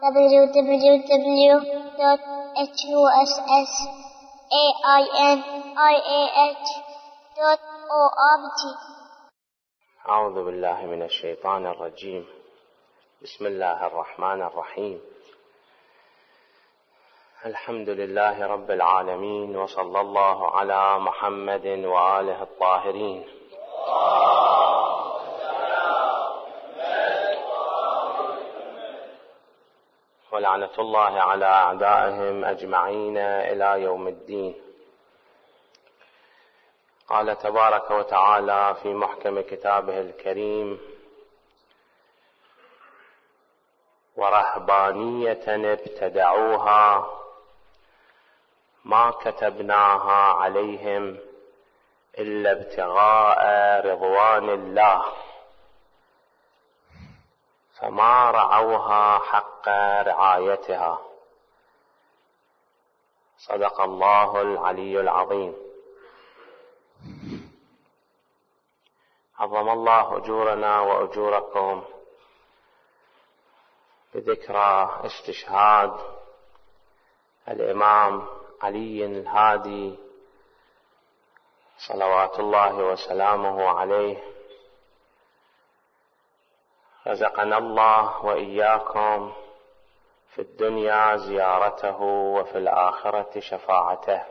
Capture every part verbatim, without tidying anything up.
w w w dot h u s s a i n i a h dot org. أعوذ بالله من الشيطان الرجيم. بسم الله الرحمن الرحيم. الحمد لله رب العالمين، وصلى الله على محمد وآله الطاهرين. ولعنة الله على أعدائهم أجمعين إلى يوم الدين. قال تبارك وتعالى في محكم كتابه الكريم: ورهبانية ابتدعوها ما كتبناها عليهم إلا ابتغاء رضوان الله فما رعوها حق رعايتها. صدق الله العلي العظيم. عظم الله أجورنا وأجوركم بذكرى استشهاد الإمام علي الهادي صلوات الله وسلامه عليه. رزقنا الله وإياكم في الدنيا زيارته وفي الآخرة شفاعته.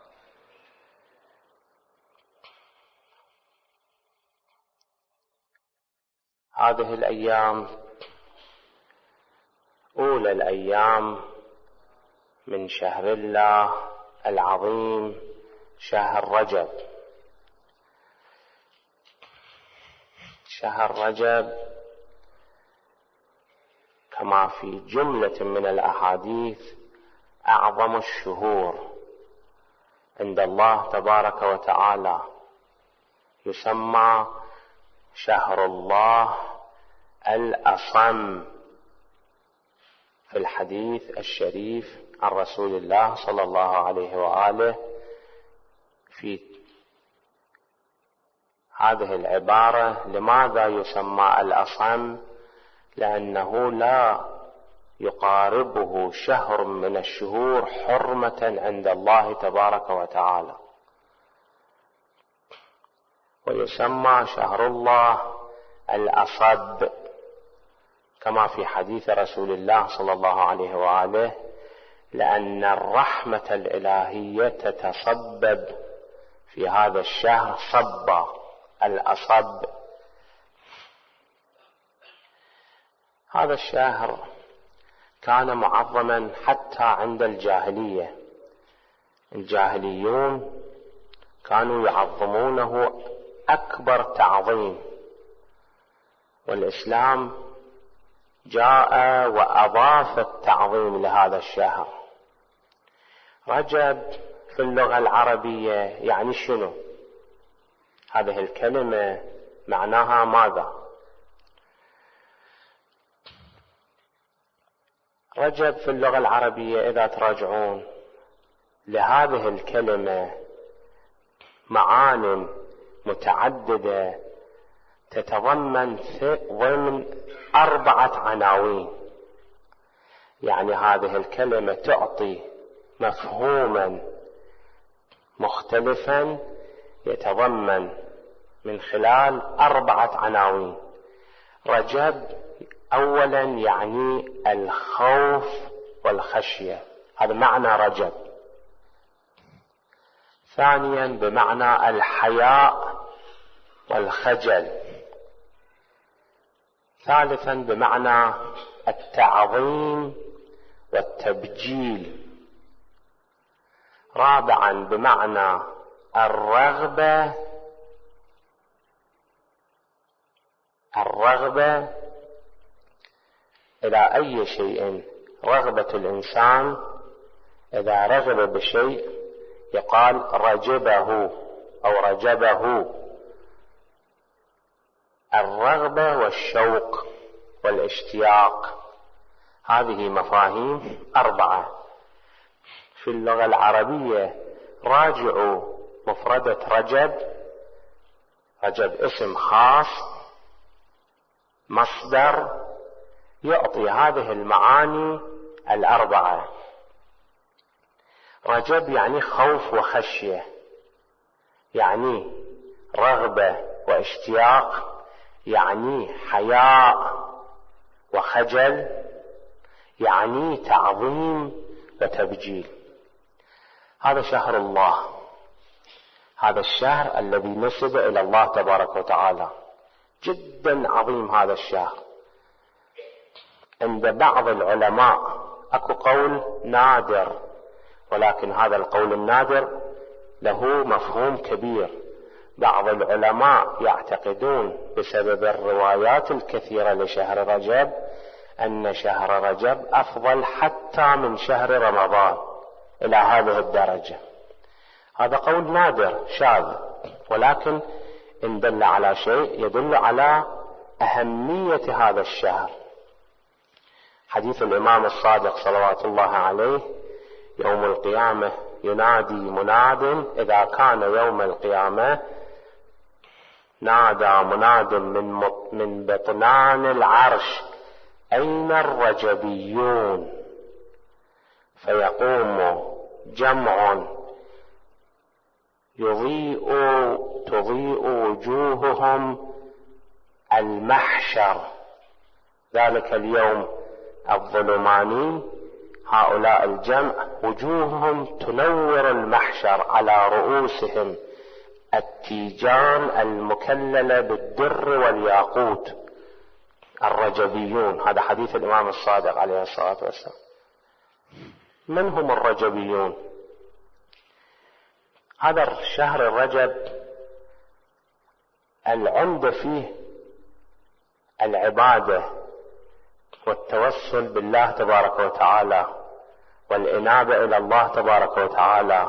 هذه الأيام أولى الأيام من شهر الله العظيم، شهر رجب. شهر رجب كما في جملة من الأحاديث أعظم الشهور عند الله تبارك وتعالى، يسمى شهر الله الأصم في الحديث الشريف عن رسول الله صلى الله عليه وآله في هذه العبارة. لماذا يسمى الأصم؟ لأنه لا يقاربه شهر من الشهور حرمة عند الله تبارك وتعالى. ويسمى شهر الله الأصب كما في حديث رسول الله صلى الله عليه وآله: لأن الرحمة الإلهية تتصبب في هذا الشهر صبا. الأصب هذا الشهر كان معظما حتى عند الجاهلية. الجاهليون كانوا يعظمونه أكبر تعظيم، والإسلام جاء وأضاف التعظيم لهذا الشهر. رجب في اللغة العربية يعني شنو؟ هذه الكلمة معناها ماذا؟ رجب في اللغة العربية إذا تراجعون لهذه الكلمة معان متعددة تتضمن ضمن أربعة عناوين. يعني هذه الكلمة تعطي مفهوما مختلفا يتضمن من خلال أربعة عناوين. رجب أولا يعني الخوف والخشية، هذا معنى رجب. ثانيا بمعنى الحياء والخجل. ثالثا بمعنى التعظيم والتبجيل. رابعا بمعنى الرغبة الرغبة إلى أي شيء. رغبة الإنسان إذا رغب بشيء يقال رجبه أو رجبه. الرغبة والشوق والاشتياق، هذه مفاهيم أربعة في اللغة العربية. راجعوا مفردة رجب. رجب اسم خاص مصدر يعطي هذه المعاني الأربعة. رجب يعني خوف وخشية، يعني رغبة واشتياق، يعني حياء وخجل، يعني تعظيم وتبجيل. هذا شهر الله، هذا الشهر الذي نسب إلى الله تبارك وتعالى، جدا عظيم هذا الشهر. عند بعض العلماء أكو قول نادر، ولكن هذا القول النادر له مفهوم كبير. بعض العلماء يعتقدون بسبب الروايات الكثيرة لشهر رجب أن شهر رجب أفضل حتى من شهر رمضان إلى هذه الدرجة. هذا قول نادر شاذ، ولكن إن دل على شيء يدل على أهمية هذا الشهر. حديث الإمام الصادق صلوات الله عليه: يوم القيامة ينادي مناد، إذا كان يوم القيامة نادى مناد من من بطنان العرش: أين الرجبيون؟ فيقوم جمع يضيء تضيء وجوههم المحشر، ذلك اليوم الظلماني. هؤلاء الجمع وجوههم تنور المحشر، على رؤوسهم التيجان المكللة بالدر والياقوت، الرجبيون. هذا حديث الإمام الصادق عليه الصلاة والسلام. من هم الرجبيون؟ هذا الشهر الرجب العمدة فيه العبادة والتوسل بالله تبارك وتعالى والإنابة إلى الله تبارك وتعالى.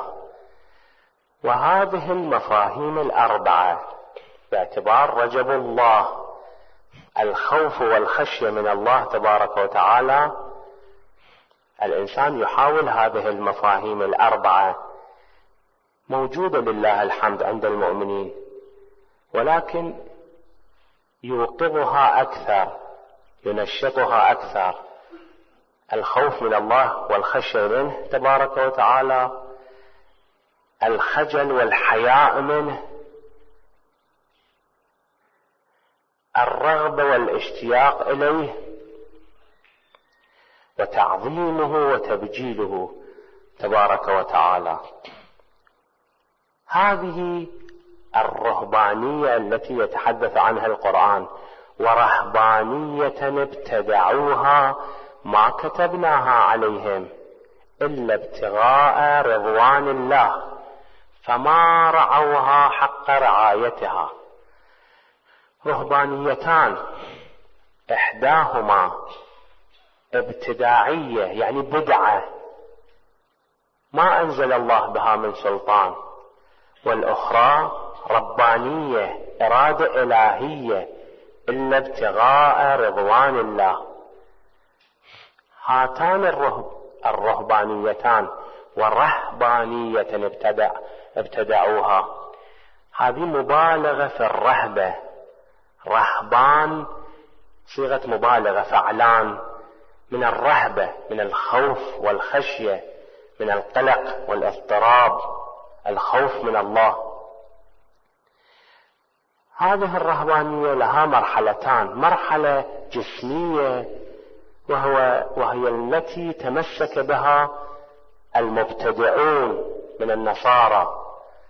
وهذه المفاهيم الأربعة باعتبار رجب الله، الخوف والخشية من الله تبارك وتعالى، الإنسان يحاول هذه المفاهيم الأربعة موجودة لله الحمد عند المؤمنين، ولكن يوقظها أكثر، ينشطها أكثر. الخوف من الله والخشية منه تبارك وتعالى، الخجل والحياء منه، الرغبة والاشتياق إليه، وتعظيمه وتبجيله تبارك وتعالى. هذه الرهبانية التي يتحدث عنها القرآن: ورهبانية ابتدعوها ما كتبناها عليهم إلا ابتغاء رضوان الله فما رعوها حق رعايتها. رهبانيتان، إحداهما ابتداعية يعني بدعة ما أنزل الله بها من سلطان، والأخرى ربانية إرادة إلهية إلا ابتغاء رضوان الله. هاتان الرهب الرهبانيتان ورهبانية ابتدع ابتدعوها، هذه مبالغة في الرهبة. رهبان صيغة مبالغة، فعلان، من الرهبة، من الخوف والخشية، من القلق والاضطراب، الخوف من الله. هذه الرهبانية لها مرحلتان: مرحلة جسمية وهو وهي التي تمسك بها المبتدعون من النصارى،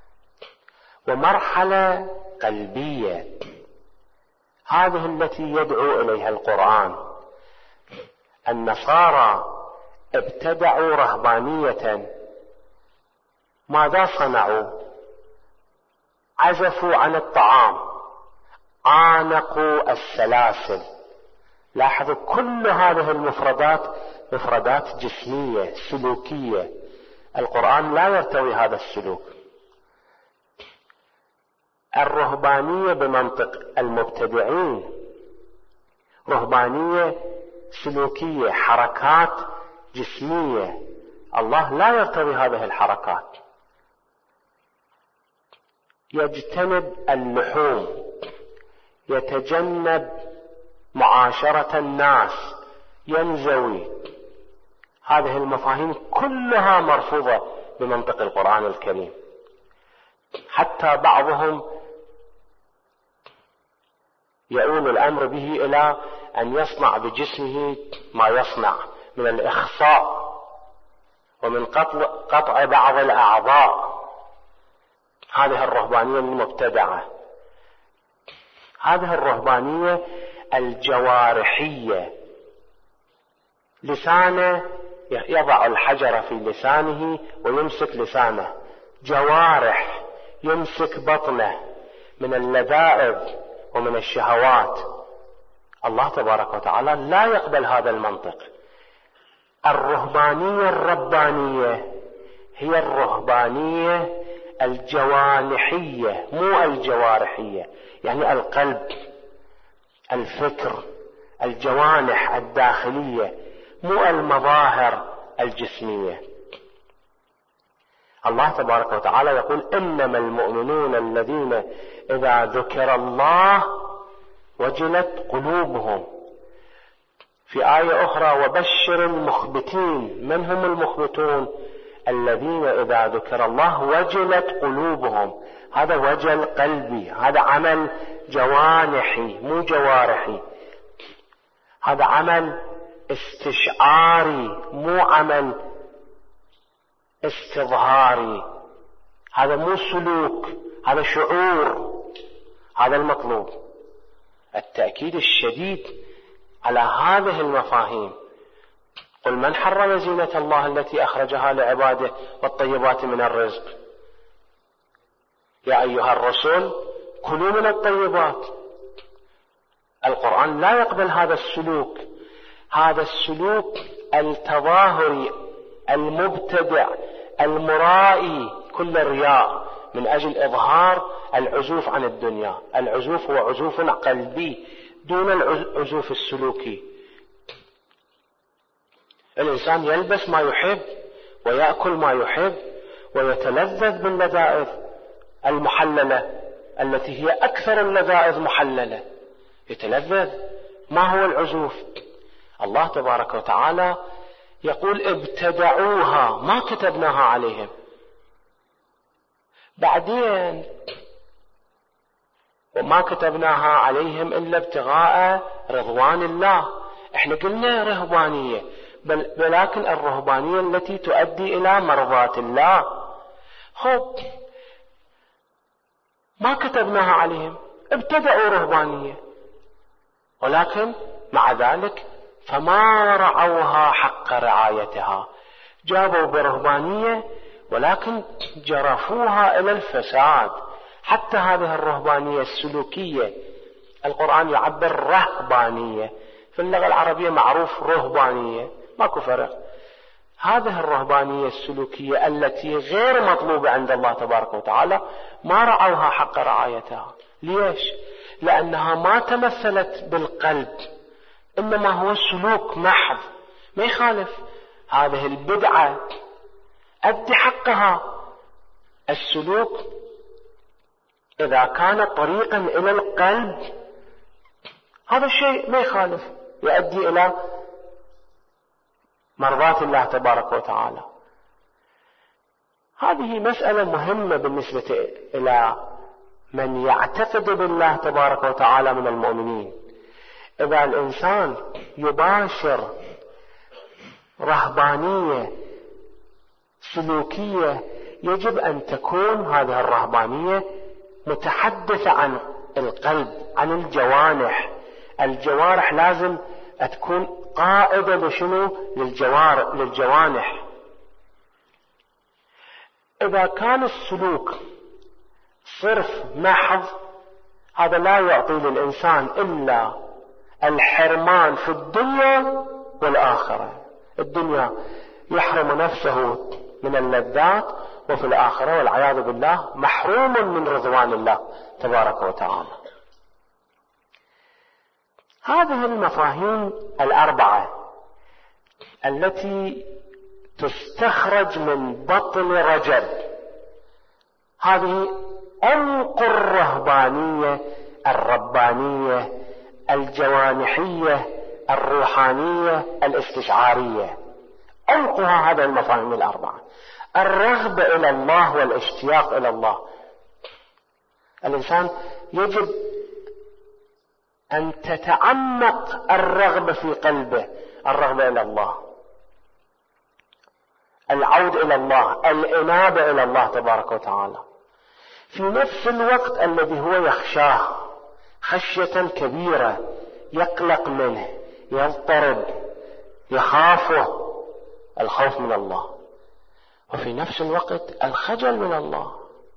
ومرحلة قلبية، هذه التي يدعو إليها القرآن. النصارى ابتدعوا رهبانية، ماذا صنعوا؟ عزفوا عن الطعام، عانقوا السلاسل. لاحظوا كل هذه المفردات مفردات جسمية سلوكية. القرآن لا يرتوي هذا السلوك. الرهبانية بمنطق المبتدعين رهبانية سلوكية، حركات جسمية. الله لا يرتوي هذه الحركات. يجتنب اللحوم، يتجنب معاشرة الناس، ينزوي. هذه المفاهيم كلها مرفوضة بمنطق القرآن الكريم. حتى بعضهم يؤول الأمر به إلى أن يصنع بجسمه ما يصنع من الإخصاء ومن قطع, قطع بعض الأعضاء. هذه الرهبانية المبتدعة، هذه الرهبانية الجوارحية. لسانه يضع الحجر في لسانه ويمسك لسانه، جوارح يمسك بطنه من اللذائذ ومن الشهوات. الله تبارك وتعالى لا يقبل هذا المنطق. الرهبانية الربانية هي الرهبانية الجوانحية مو الجوارحية، يعني القلب، الفكر، الجوانح الداخلية، مو المظاهر الجسمية. الله تبارك وتعالى يقول إنما المؤمنون الذين إذا ذكر الله وجلت قلوبهم. في آية أخرى وبشر المخبتين. من هم المخبتون؟ الذين إذا ذكر الله وجلت قلوبهم. هذا وجل قلبي، هذا عمل جوانحي مو جوارحي، هذا عمل استشعاري مو عمل استظهاري، هذا مو سلوك، هذا شعور. هذا المطلوب، التأكيد الشديد على هذه المفاهيم. قل من حرم زينة الله التي أخرجها لعباده والطيبات من الرزق. يا أيها الرسل كلوا من الطيبات. القرآن لا يقبل هذا السلوك، هذا السلوك التظاهري المبتدع المرائي، كل رياء من أجل إظهار العزوف عن الدنيا. العزوف هو عزوف قلبي دون العزوف السلوكي. الإنسان يلبس ما يحب ويأكل ما يحب ويتلذذ باللذائذ المحللة التي هي أكثر اللذائذ محللة، يتلذذ. ما هو العزوف؟ الله تبارك وتعالى يقول ابتدعوها، ما كتبناها عليهم. بعدين وما كتبناها عليهم إلا ابتغاء رضوان الله. احنا قلنا رهبانية، بل ولكن الرهبانية التي تؤدي إلى مرضاة الله. خب ما كتبناها عليهم، ابتدعوا رهبانية، ولكن مع ذلك فما رعوها حق رعايتها. جابوا برهبانية ولكن جرفوها إلى الفساد. حتى هذه الرهبانية السلوكية القرآن يعبر رهبانية، في اللغة العربية معروف رهبانية، ماكو فرق. هذه الرهبانية السلوكية التي غير مطلوبة عند الله تبارك وتعالى ما رعوها حق رعايتها. ليش؟ لأنها ما تمثلت بالقلب، إنما هو سلوك محض ما يخالف. هذه البدعة أدي حقها. السلوك إذا كان طريقا إلى القلب هذا الشيء ما يخالف، يؤدي إلى مرضاة الله تبارك وتعالى. هذه مسألة مهمة بالنسبة إلى من يعتقد بالله تبارك وتعالى من المؤمنين. إذا الإنسان يباشر رهبانية سلوكية يجب أن تكون هذه الرهبانية متحدثة عن القلب، عن الجوانح. الجوارح لازم تكون قائدة لشنو؟ للجوار للجوانح. إذا كان السلوك صرف محض هذا لا يعطي للإنسان إلا الحرمان في الدنيا والآخرة. الدنيا يحرم نفسه من اللذات، وفي الآخرة والعياذ بالله محروم من رضوان الله تبارك وتعالى. هذه المفاهيم الأربعة التي تستخرج من بطن رجب هذه عمق الرهبانية الربانية الجوانحية الروحانية الاستشعارية، عمقها هذا المفاهيم الأربعة: الرغبة إلى الله والاشتياق إلى الله. الإنسان يجب أن تتعمق الرغبة في قلبه، الرغبة إلى الله، العود إلى الله، الإنابة إلى الله تبارك وتعالى، في نفس الوقت الذي هو يخشاه خشية كبيرة، يقلق منه، يضطرب، يخافه، الخوف من الله، وفي نفس الوقت الخجل من الله.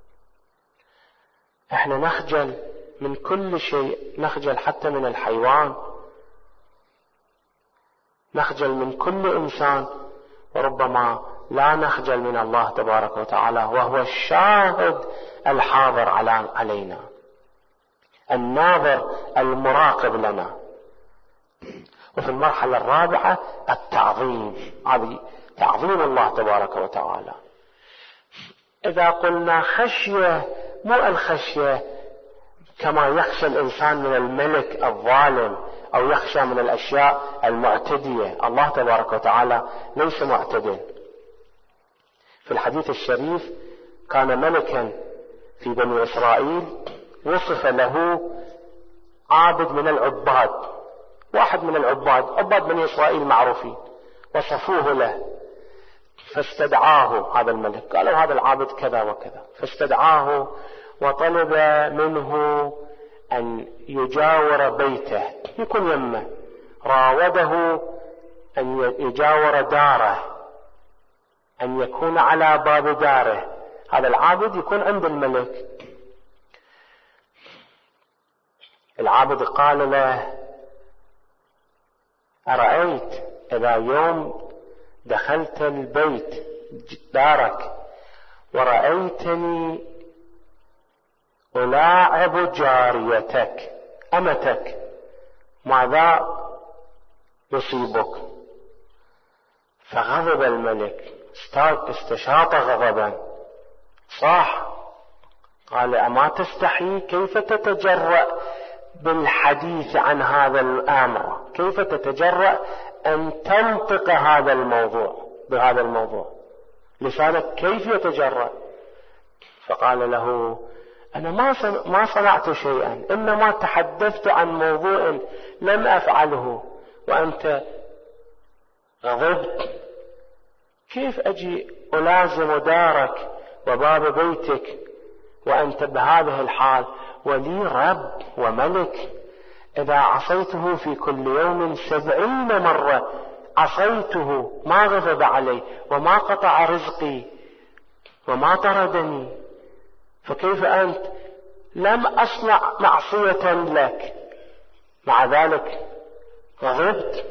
احنا نخجل من كل شيء، نخجل حتى من الحيوان، نخجل من كل إنسان، وربما لا نخجل من الله تبارك وتعالى، وهو الشاهد الحاضر علينا، الناظر المراقب لنا. وفي المرحلة الرابعة التعظيم، هذه تعظيم الله تبارك وتعالى. إذا قلنا خشية، مو الخشية كما يخشى الإنسان من الملك الظالم أو يخشى من الأشياء المعتدية. الله تبارك وتعالى ليس معتدل. في الحديث الشريف كان ملكا في بني إسرائيل، وصف له عابد من العباد، واحد من العباد، عباد بني إسرائيل معروفين، وصفوه له، فاستدعاه هذا الملك، قالوا هذا العابد كذا وكذا، فاستدعاه وطلب منه أن يجاور بيته، يكون يمه، راوده أن يجاور داره، أن يكون على باب داره، هذا العابد يكون عند الملك. العابد قال له: أرأيت إذا يوم دخلت البيت دارك ورأيتني ألاعب جاريتك أمتك، ماذا يصيبك؟ فغضب الملك، استشاط غضبا، صاح، قال: أما تستحي؟ كيف تتجرأ بالحديث عن هذا الأمر؟ كيف تتجرأ أن تنطق هذا الموضوع بهذا الموضوع؟ لسانك كيف يتجرأ؟ فقال له: أنا ما صنعت شيئا، إنما تحدثت عن موضوع لم أفعله وأنت غضبت. كيف أجي ألازم دارك وباب بيتك وأنت بهذه الحال، ولي رب وملك، إذا عصيته في كل يوم سبعين مرة عصيته ما غضب علي وما قطع رزقي وما طردني، فكيف أنت لم أصنع معصية لك مع ذلك غضبت؟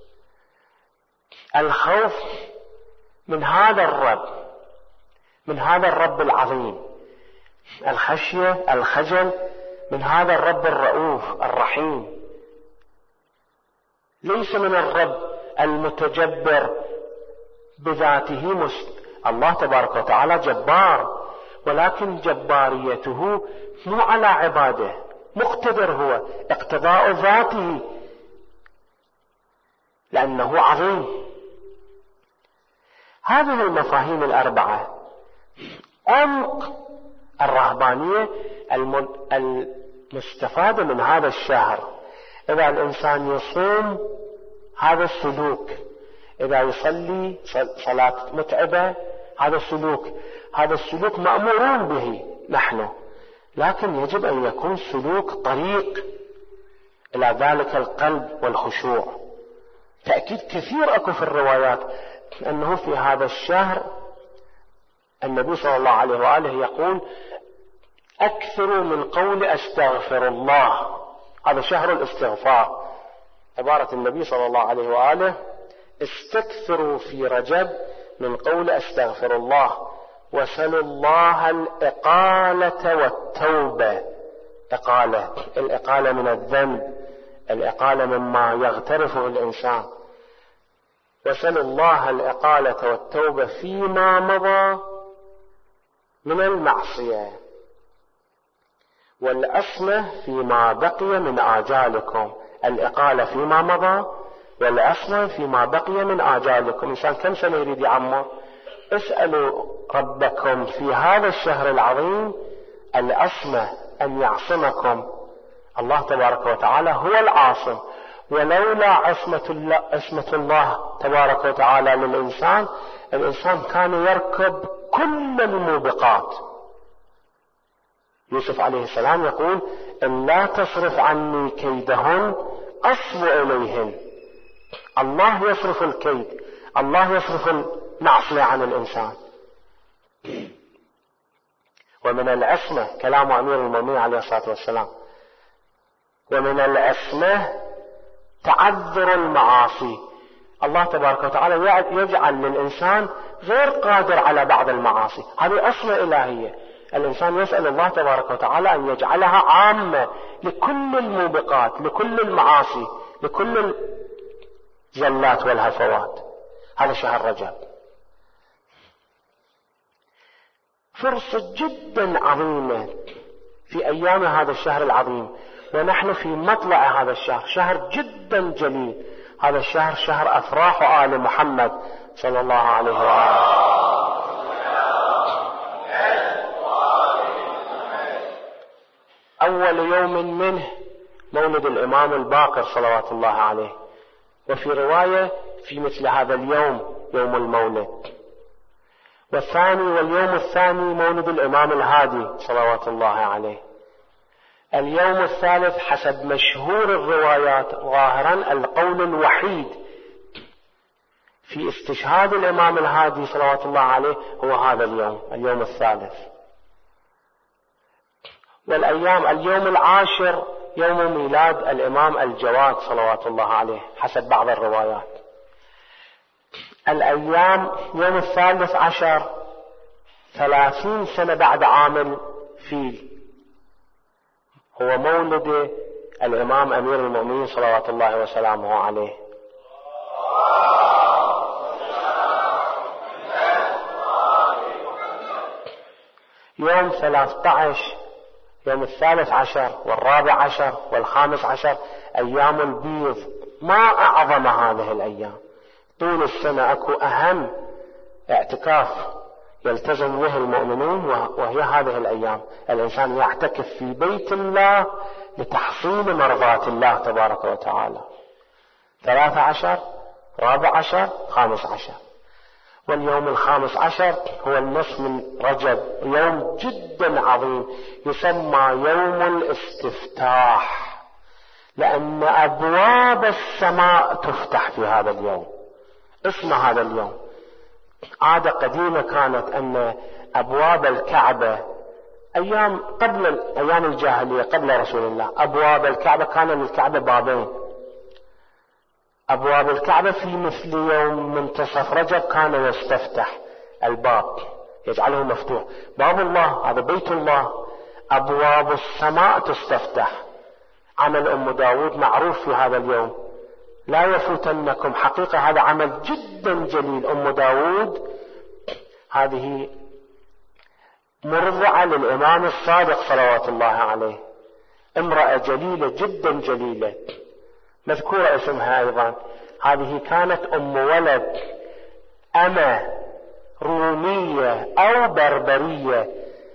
الخوف من هذا الرب، من هذا الرب العظيم، الخشية، الخجل من هذا الرب الرؤوف الرحيم، ليس من الرب المتجبر بذاته. مست... الله تبارك وتعالى جبار، ولكن جباريته مو على عباده، مقتدر، هو اقتضاء ذاته لأنه عظيم. هذه المفاهيم الأربعة عمق الرهبانية المستفادة من هذا الشهر. إذا الإنسان يصوم هذا السلوك، إذا يصلي صلاة متعبة هذا السلوك، هذا السلوك مأمورون به نحن، لكن يجب أن يكون سلوك طريق إلى ذلك القلب والخشوع. تأكيد كثير أكو في الروايات أنه في هذا الشهر النبي صلى الله عليه وآله يقول: أكثروا من قول أستغفر الله. هذا شهر الاستغفار. عبارة النبي صلى الله عليه وآله: استكثروا في رجب من قول أستغفر الله، وسلوا الله الإقالة والتوبة. إقالة، الإقالة من الذنب، الإقالة مما يغترفه الإنسان. وسلوا الله الإقالة والتوبة فيما مضى من المعصية، والعصمة فيما بقي من آجالكم. الإقالة فيما مضى والعصمة فيما بقي من آجالكم. إنسان كم سنة يريد يعمر؟ اسألوا ربكم في هذا الشهر العظيم العصمة، أن يعصمكم. الله تبارك وتعالى هو العاصم، ولولا عصمة الله, عصمة الله تبارك وتعالى للإنسان، الإنسان كان يركب كل الموبقات. يوسف عليه السلام يقول: إن لا تصرف عني كيدهن أصب إليهن. الله يصرف الكيد، الله يصرف المعصية عن الإنسان. ومن العصمة كلام أمير المؤمنين عليه الصلاة والسلام: ومن العصمة تعذر المعاصي. الله تبارك وتعالى يجعل للإنسان غير قادر على بعض المعاصي، هذه عصمة إلهية. الإنسان يسأل الله تبارك وتعالى أن يجعلها عامة لكل الموبقات، لكل المعاصي، لكل الزلات والهفوات. هذا شهر رجب فرصة جدا عظيمة في أيام هذا الشهر العظيم، ونحن في مطلع هذا الشهر، شهر جدا جليل. هذا الشهر شهر أفراح آل محمد صلى الله عليه وآله. أول يوم منه مولد الإمام الباقر صلوات الله عليه، وفي رواية في مثل هذا اليوم يوم المولد. والثاني واليوم الثاني مولد الإمام الهادي صلوات الله عليه. اليوم الثالث حسب مشهور الروايات ظاهرا القول الوحيد في استشهاد الإمام الهادي صلوات الله عليه هو هذا اليوم، اليوم الثالث. والأيام اليوم العاشر يوم ميلاد الإمام الجواد صلوات الله عليه حسب بعض الروايات. الأيام يوم الثالث عشر ثلاثين سنة بعد عام الفيل هو مولد الإمام أمير المؤمنين صلوات الله وسلامه عليه. يوم ثلاثة عشر يوم الثالث عشر والرابع عشر والخامس عشر أيام البيض. ما أعظم هذه الأيام، طول السنة أكو أهم اعتكاف يلتزم به المؤمنون، وهي هذه الأيام. الإنسان يعتكف في بيت الله لتحصيل مرضات الله تبارك وتعالى. ثلاثة عشر رابع عشر خامس عشر. واليوم الخامس عشر هو النصف من رجب، يوم جدا عظيم يسمى يوم الاستفتاح، لأن أبواب السماء تفتح في هذا اليوم. اسم هذا اليوم عادة قديمة كانت أن أبواب الكعبة أيام قبل أيام الجاهلية قبل رسول الله، أبواب الكعبة كان للكعبة بابين. أبواب الكعبة في مثل يوم منتصف رجب كان يستفتح الباب، يجعله مفتوح. باب الله هذا بيت الله، أبواب السماء تستفتح. عمل أم داود معروف في هذا اليوم، لا يفوتنكم. حقيقة هذا عمل جدا جليل. أم داود هذه مرضعة للإمام الصادق صلوات الله عليه، امرأة جليلة جدا جليلة، مذكورة اسمها أيضا. هذه كانت أم ولد أمة رومية أو بربرية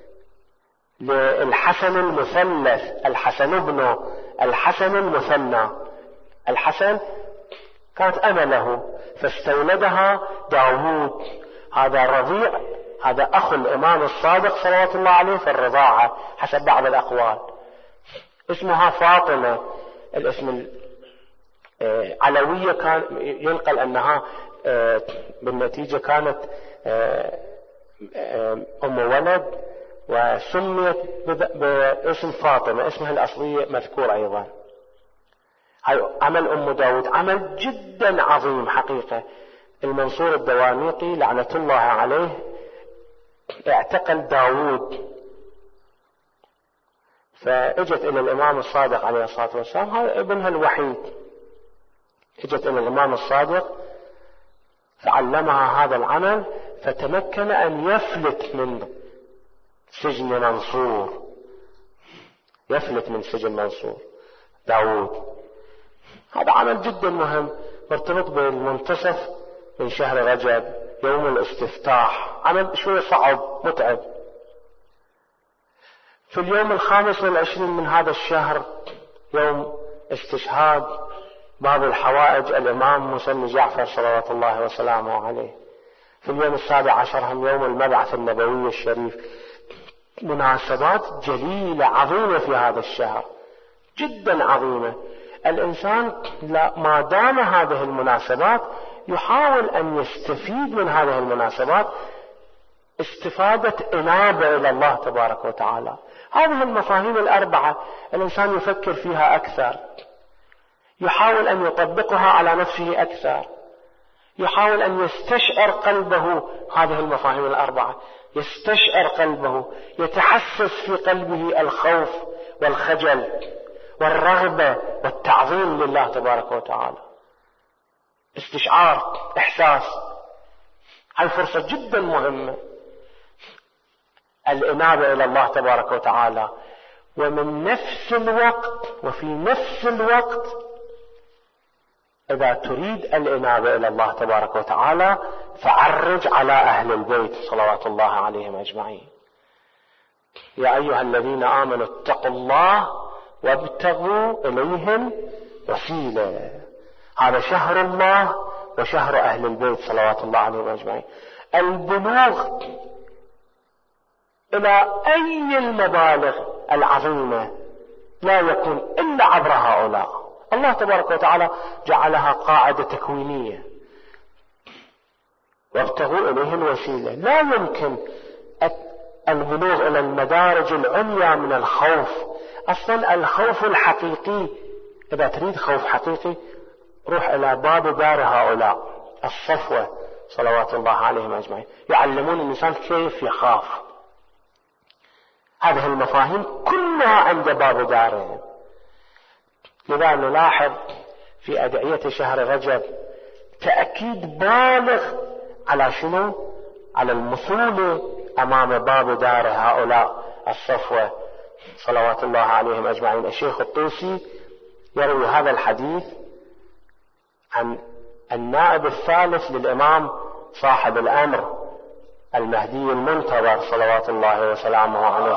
للحسن المثلث، الحسن ابن الحسن المثنى. الحسن كانت أمة له، فاستولدها داود، هذا رضيع، هذا أخو الإمام الصادق صلوات الله عليه في الرضاعة حسب بعض الأقوال. اسمها فاطمة. الاسم علوية كان ينقل أنها بالنتيجة كانت أم ولد وسميت باسم فاطمة، اسمها الأصلية مذكور أيضا. هاي عمل أم داود عمل جدا عظيم حقيقة. المنصور الدوانيقي لعنة الله عليه اعتقل داود، فاجت إلى الإمام الصادق عليه الصلاة والسلام، هذا ابنها الوحيد، اجت إلى الإمام الصادق فعلمها هذا العمل، فتمكن أن يفلت من سجن منصور، يفلت من سجن منصور داود. هذا عمل جدا مهم. مرتبط بالمنتصف من شهر رجب، يوم الاستفتاح، عمل شوية صعب متعب. في اليوم الخامس والعشرين من هذا الشهر يوم استشهاد باب الحوائج الإمام موسى بن جعفر صلوات الله وسلامه عليه. في اليوم السابع عشر هم يوم المبعث النبوي الشريف. مناسبات جليلة عظيمة في هذا الشهر، جدا عظيمة. الإنسان ما دام هذه المناسبات يحاول أن يستفيد من هذه المناسبات استفادة إنابة إلى الله تبارك وتعالى. هذه المفاهيم الأربعة الإنسان يفكر فيها أكثر، يحاول أن يطبقها على نفسه أكثر، يحاول أن يستشعر قلبه هذه المفاهيم الأربعة، يستشعر قلبه، يتحسس في قلبه الخوف والخجل والرغبة والتعظيم لله تبارك وتعالى. استشعار، إحساس. هاي فرصة جدا مهمة، الإنابة إلى الله تبارك وتعالى. ومن نفس الوقت وفي نفس الوقت إذا تريد الإنابة إلى الله تبارك وتعالى فعرج على أهل البيت صلوات الله عليهم أجمعين. يا أيها الذين آمنوا اتقوا الله وابتغوا إليهم وسيلة. هذا شهر الله وشهر أهل البيت صلوات الله عليهم أجمعين. البلوغ إلى أي المبالغ العظيمة لا يكون إلا عبر هؤلاء. الله تبارك وتعالى جعلها قاعدة تكوينية، وابتغوا إليه الوسيلة. لا يمكن البلوغ إلى المدارج العليا من الخوف. أصلا الخوف الحقيقي، إذا تريد خوف حقيقي روح إلى باب دار هؤلاء الصفوة صلوات الله عليهم أجمعين، يعلمون الإنسان كيف يخاف. هذه المفاهيم كلها عند باب دارهم. لذا نلاحظ في أدعية شهر رجب تأكيد بالغ على شنو؟ على المثولة أمام باب دار هؤلاء الصفوة صلوات الله عليهم أجمعين. الشيخ الطوسي يروي هذا الحديث عن النائب الثالث للإمام صاحب الأمر المهدي المنتظر صلوات الله وسلامه عليه،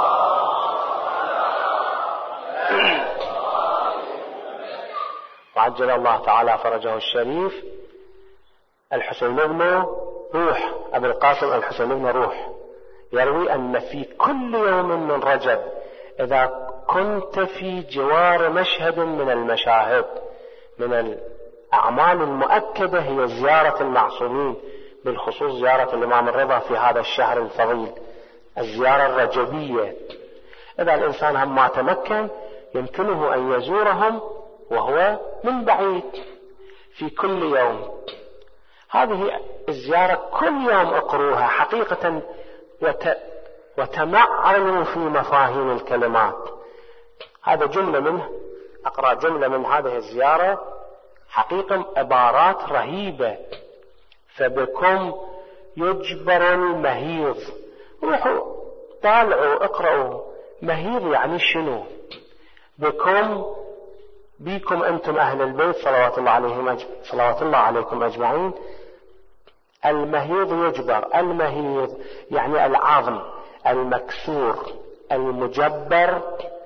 وعجل الله تعالى فرجه الشريف، الحسين بن روح، أبي القاسم الحسين بن روح، يروي أن في كل يوم من رجب إذا كنت في جوار مشهد من المشاهد من الأعمال المؤكدة هي زيارة المعصومين، بالخصوص زيارة الإمام الرضا في هذا الشهر الفضيل، الزيارة الرجبية. إذا الإنسان هم ما تمكن يمكنه أن يزورهم وهو من بعيد في كل يوم. هذه الزيارة كل يوم اقروها حقيقة وت... وتمعنوا في مفاهيم الكلمات. هذا جملة منه، أقرأ جملة من هذه الزيارة، حقيقة عبارات رهيبة. فبكم يجبر المهيض. روحوا طالعوا اقرأوا مهيض يعني شنو. بكم بكم أنتم أهل البيت صلوات الله عليهم أج... صلوات الله عليكم أجمعين. المهيض يجبر، المهيض يعني العظم المكسور المجبر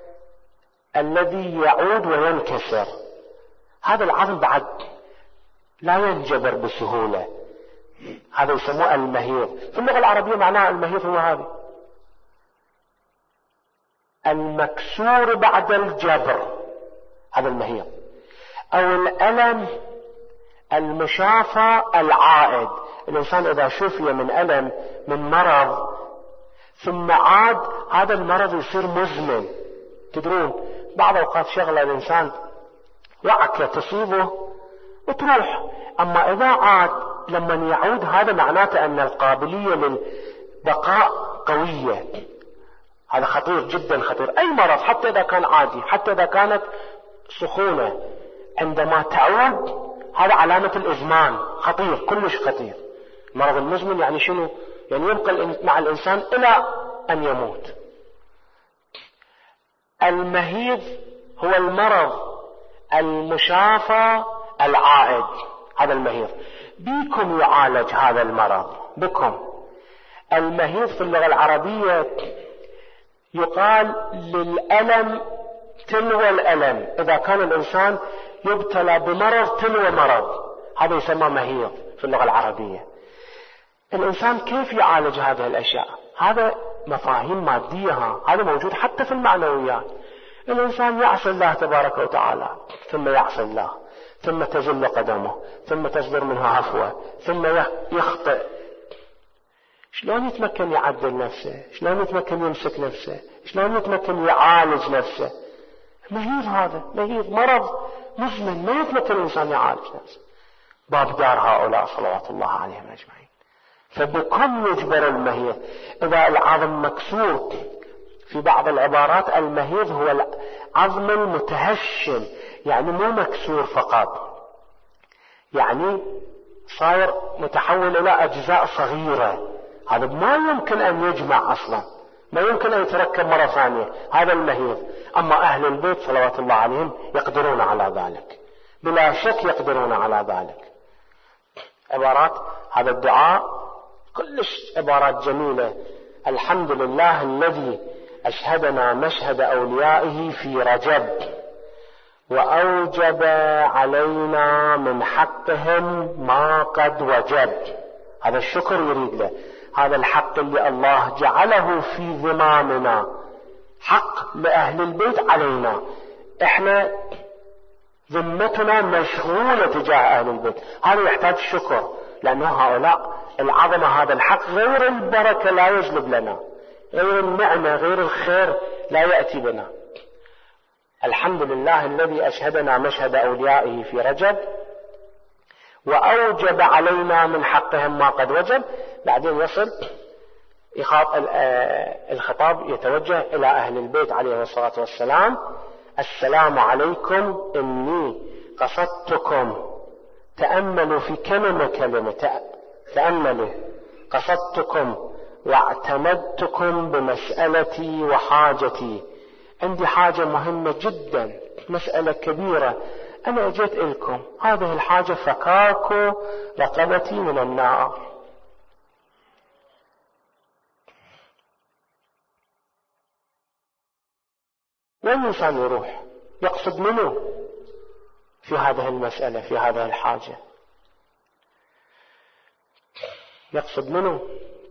الذي يعود وينكسر. هذا العظم بعد لا ينجبر بسهولة، هذا يسموه المهيض. في اللغة العربية معناه المهيض هو هذا المكسور بعد الجبر، هذا المهيض. أو الألم المشافى العائد. الإنسان إذا شفي من ألم من مرض ثم عاد هذا المرض يصير مزمن. تدرون بعض أوقات شغلة الإنسان وعكة تصيبه وتروح، أما إذا عاد لما يعود هذا معناته أن القابلية للبقاء قوية. هذا خطير جدا خطير. أي مرض حتى إذا كان عادي، حتى إذا كانت سخونة، عندما تعود هذا علامة الإزمان، خطير كلش خطير. مرض المزمن يعني شنو؟ يعني يبقى مع الإنسان إلى أن يموت. المهيض هو المرض المشافى العائد، هذا المهيض. بيكم يعالج هذا المرض، بكم. المهيض في اللغة العربية يقال للألم تلو الألم، إذا كان الإنسان يبتلى بمرض تلو مرض، هذا يسمى مهيض في اللغة العربية. الإنسان كيف يعالج هذه الأشياء؟ هذا مفاهيم مادية، هذا موجود حتى في المعنويات. الإنسان يعصي الله تبارك وتعالى، ثم يعصي الله، ثم تزل قدمه، ثم تصدر منها هفوة، ثم يخطئ. شلون يتمكن يعدل نفسه؟ شلون يتمكن يمسك نفسه؟ شلون يتمكن يعالج نفسه؟ مهيض، هذا مهيض، مرض مزمن، ما يتمكن الإنسان يعالج نفسه. باب دار هؤلاء صلوات الله عليهم أجمعين. فبكم يجبر المهيض. إذا العظم مكسور، في بعض العبارات المهيض هو العظم المتهشم، يعني مو مكسور فقط، يعني صاير متحول إلى أجزاء صغيرة. هذا ما يمكن أن يجمع أصلا، ما يمكن أن يتركب مرة ثانية، هذا المهيض. أما أهل البيت صلوات الله عليهم يقدرون على ذلك، بلا شك يقدرون على ذلك. عبارات هذا الدعاء كلش عبارات جميلة. الحمد لله الذي أشهدنا مشهد أوليائه في رجب وأوجب علينا من حقهم ما قد وجب. هذا الشكر يريد له، هذا الحق اللي الله جعله في ذمامنا، حق لأهل البيت علينا. احنا ذمتنا مشغولة تجاه أهل البيت، هذا يحتاج شكر، لأنه هؤلاء العظمة، هذا الحق غير البركة لا يجلب لنا، غير النعمة، غير الخير لا يأتي بنا. الحمد لله الذي أشهدنا مشهد أوليائه في رجب وأوجب علينا من حقهم ما قد وجب. بعدين يصل الخطاب يتوجه إلى أهل البيت عليه الصلاة والسلام: السلام عليكم إني قصدتكم، تأملوا في كلمة كلمة، تأملوا، قصدتكم واعتمدتكم بمسألتي وحاجتي. عندي حاجة مهمة جدا، مسألة كبيرة، أنا أجيت إلكم، هذه الحاجة فكاك رقبتي من النار. وين الإنسان يروح يقصد منه في هذه المسألة، في هذه الحاجة؟ يقصد منه.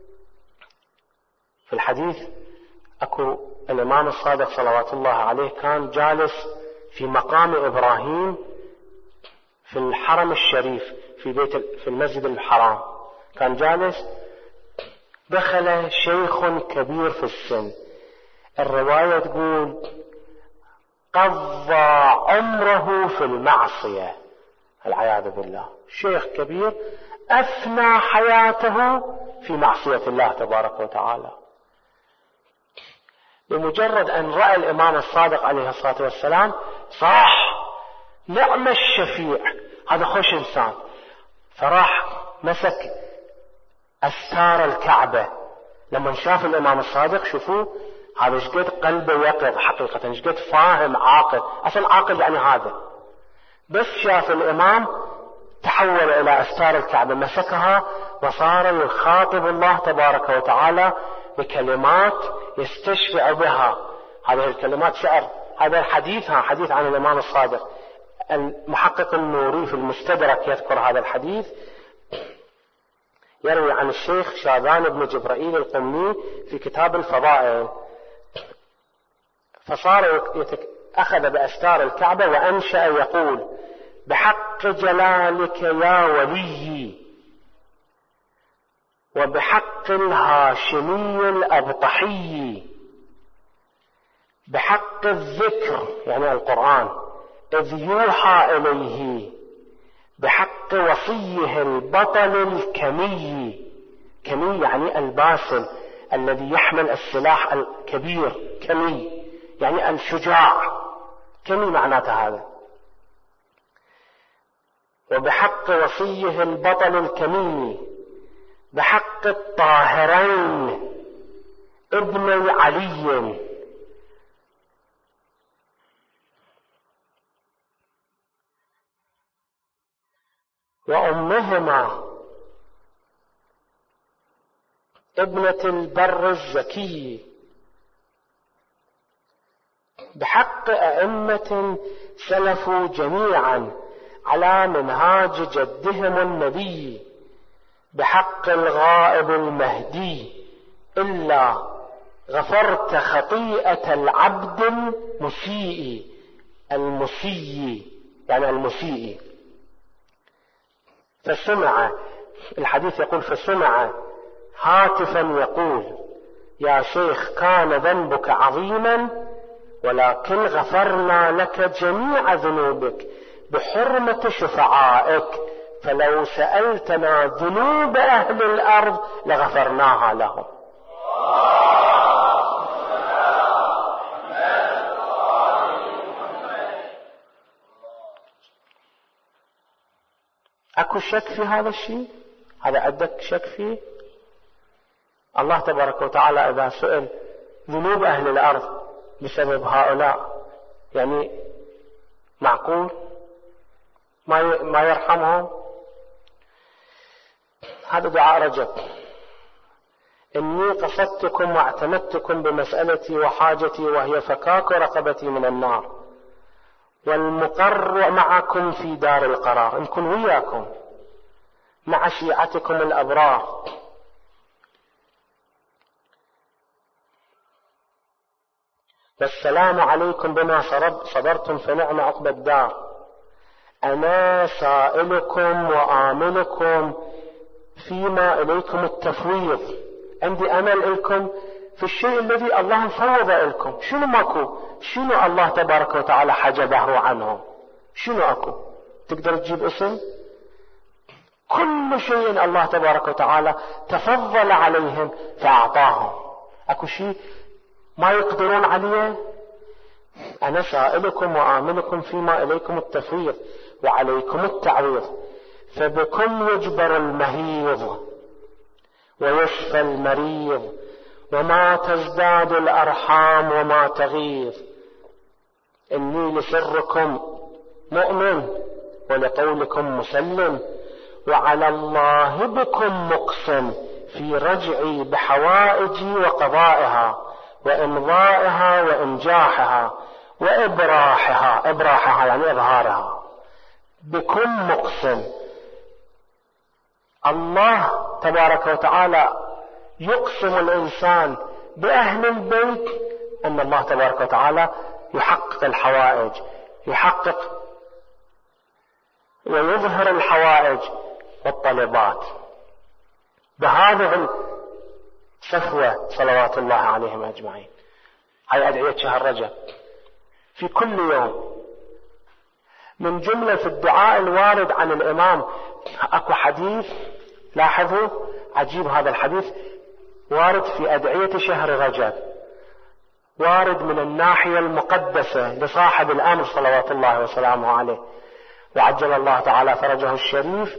في الحديث أكو الإمام الصادق صلوات الله عليه كان جالس في مقام إبراهيم في الحرم الشريف، في بيت في المسجد الحرام، كان جالس، دخل شيخ كبير في السن، الرواية تقول قضى عمره في المعصية، العياذ بالله، شيخ كبير أفنى حياته في معصية الله تبارك وتعالى. بمجرد أن رأى الإمام الصادق عليه الصلاة والسلام صاح نعم الشفيع، هذا خوش إنسان، فراح مسك أستار الكعبة. لما شاف الإمام الصادق، شوفوا هذا شقد قلبه يقظ حقيقة، شقد فاهم عاقل، أصلا عاقل يعني هذا، بس شاف الإمام تحول إلى أستار الكعبة، مسكها وصار يخاطب الله تبارك وتعالى بكلمات يستشفع بها. هذه الكلمات شعر، هذا الحديث ها حديث عن الإمام الصادق. المحقق النوري في المستدرك يذكر هذا الحديث، يروي عن الشيخ شاذان بن جبرائيل القمي في كتاب الفضائل. فصار أخذ بأستار الكعبة وأنشأ يقول: بحق جلالك يا ولي، وبحق الهاشمي الأبطحي، بحق الذكر يعني القرآن إذ يوحى إليه، بحق وصيه البطل الكمي، كمي يعني الباسل الذي يحمل السلاح الكبير، كمي يعني الشجاع، كمي معناته هذا. وبحق وصيه البطل الكمي، بحق الطاهرين ابني علي، وأمهما ابنة البر الزكي، بحق أئمة سلفوا جميعا على منهاج جدهم النبي، بحق الغائب المهدي، إلا غفرت خطيئة العبد المسيء. المسيء يعني المسيء. فسمع، الحديث يقول فسمع هاتفا يقول يا شيخ كان ذنبك عظيما ولكن غفرنا لك جميع ذنوبك بحرمة شفعائك، فلو سألتنا ذنوب أهل الأرض لغفرناها لهم. أكو شك في هذا الشيء؟ هذا عندك شك فيه؟ الله تبارك وتعالى إذا سئل ذنوب أهل الأرض بسبب هؤلاء، يعني معقول ما يرحمهم؟ هذا دعاء رجب. إني قصدتكم واعتمدتكم بمسألتي وحاجتي وهي فكاك رقبتي من النار، والمقر معكم في دار القرار، نكون وياكم مع شيعتكم الأبرار. والسلام عليكم بما صبرتم فنعم عقبى الدار. أنا سائلكم وآملكم فيما إليكم التفويض، عندي أمل لكم في الشيء الذي الله فوض لكم. شنو ماكو؟ شنو الله تبارك وتعالى حجبه عنهم؟ شنو أكو؟ تقدر تجيب اسم؟ كل شيء الله تبارك وتعالى تفضل عليهم فأعطاهم. أكو شيء ما يقدرون عليه؟ أنا سائلكم وآملكم فيما إليكم التفويض وعليكم التعويض، فبكم يجبر المهيض ويشفى المريض، وما تزداد الأرحام وما تغيظ. إني لسركم مؤمن ولقولكم مسلم، وعلى الله بكم مقسم في رجعي بحوائجي وقضائها وإمضائها وإنجاحها وإبراحها. إبراحها يعني إظهارها. بكم مقسم. الله تبارك وتعالى يقسم الإنسان بأهل البيت أن الله تبارك وتعالى يحقق الحوائج، يحقق ويظهر الحوائج والطلبات بهذه الصفوة صلوات الله عليهم أجمعين. هاي أدعية شهر رجب في كل يوم. من جملة الدعاء الوارد عن الإمام أكو حديث، لاحظوا عجيب هذا الحديث، وارد في أدعية شهر رجب، وارد من الناحية المقدسة لصاحب الأمر صلوات الله وسلامه عليه وعجل الله تعالى فرجه الشريف.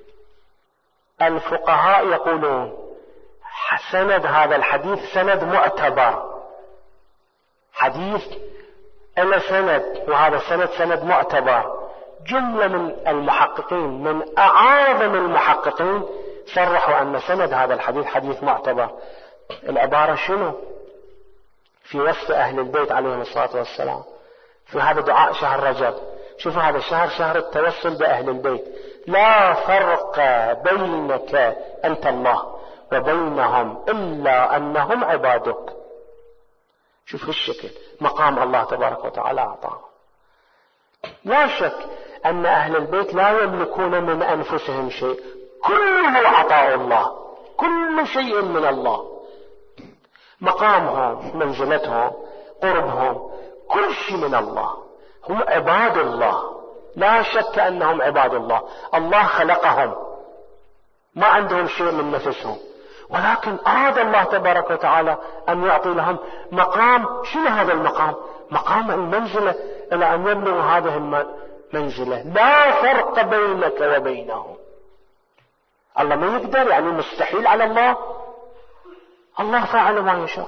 الفقهاء يقولون سند هذا الحديث سند معتبر، حديث إلى سند، وهذا السند سند معتبر. جملة من المحققين من أعاظم المحققين صرحوا أن سند هذا الحديث حديث معتبر. العبارة شنو؟ في وصف أهل البيت عليهم الصلاة والسلام في هذا دعاء شهر رجب. شوفوا هذا الشهر شهر التوسل بأهل البيت. لا فرق بينك أنت الله وبينهم إلا أنهم عبادك. شوف الشكل مقام الله تبارك وتعالى أعطاه. لا شك أن أهل البيت لا يملكون من أنفسهم شيء، كله عطاء الله، كل شيء من الله. مقامهم، منزلتهم، قربهم، كل شيء من الله. هم عباد الله، لا شك أنهم عباد الله. الله خلقهم، ما عندهم شيء من نفسهم، ولكن أراد الله تبارك وتعالى أن يعطي لهم مقام. شنو هذا المقام؟ مقام المنزلة، إلى أن يبلغوا هذه المنزلة. لا فرق بينك وبينهم. الله ما يقدر، يعني مستحيل على الله. الله فعل ما يشاء،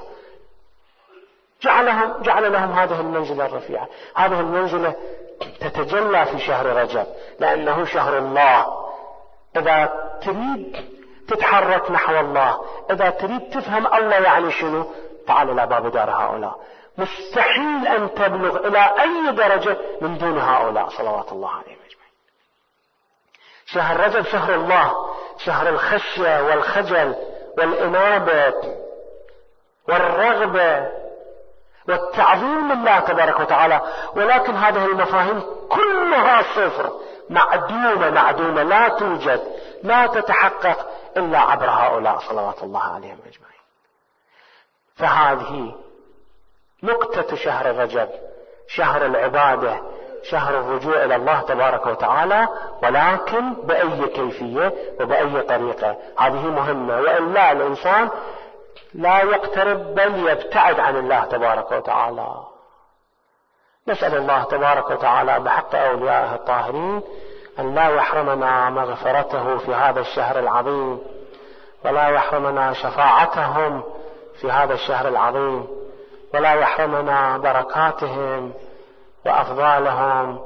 جعلهم جعل لهم هذه المنزلة الرفيعة. هذه المنزلة تتجلى في شهر رجب لأنه شهر الله، إذا تريد تتحرك نحو الله، إذا تريد تفهم الله يعني شنو، تعال إلى باب دار هؤلاء. مستحيل أن تبلغ إلى أي درجة من دون هؤلاء صلوات الله عليهم أجمعين. شهر رجب شهر الله، شهر الخشية والخجل والإنابة والرغبة والتعظيم لله تبارك وتعالى، ولكن هذه المفاهيم كلها صفر، معدومة معدومة، لا توجد، لا تتحقق إلا عبر هؤلاء صلوات الله عليهم أجمعين. فهذه نكتة شهر رجب، شهر العبادة، شهر الرجوع إلى الله تبارك وتعالى، ولكن بأي كيفية وبأي طريقة، هذه مهمة، وإلا الإنسان لا يقترب بل يبتعد عن الله تبارك وتعالى. نسأل الله تبارك وتعالى بحق أوليائه الطاهرين أن لا يحرمنا مغفرته في هذا الشهر العظيم، ولا يحرمنا شفاعتهم في هذا الشهر العظيم، ولا يحرمنا بركاتهم وأفضالهم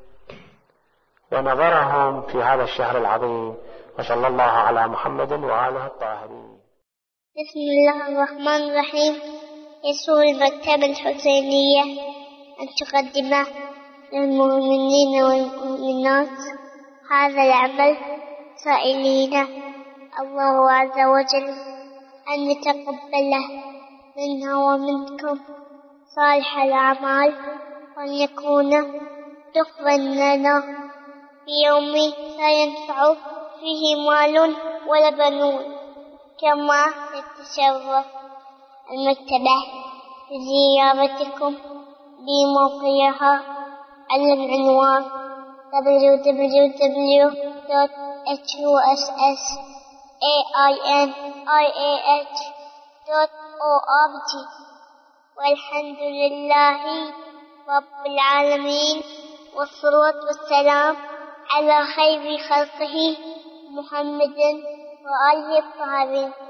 ونظرهم في هذا الشهر العظيم. وصلى الله على محمد وآله الطاهرين. بسم الله الرحمن الرحيم. يسر المكتبة الحسينية أن تقدم للمؤمنين والمؤمنات هذا العمل، سائلين الله عز وجل أن يتقبله منا ومنكم صالح الأعمال، وأن يكون دخلا لنا في يوم لا ينفع فيه مال ولا بنون. كما تتشرف المكتبة بزيارتكم بموقعها على العنوان دبليو دبليو دبليو دوت إتش يو إس إس إيه آي إن آي إيه إتش دوت أو آر جي. والحمد لله رب العالمين، والصلاة والسلام على خير خلقه محمد وآله الطاهرين.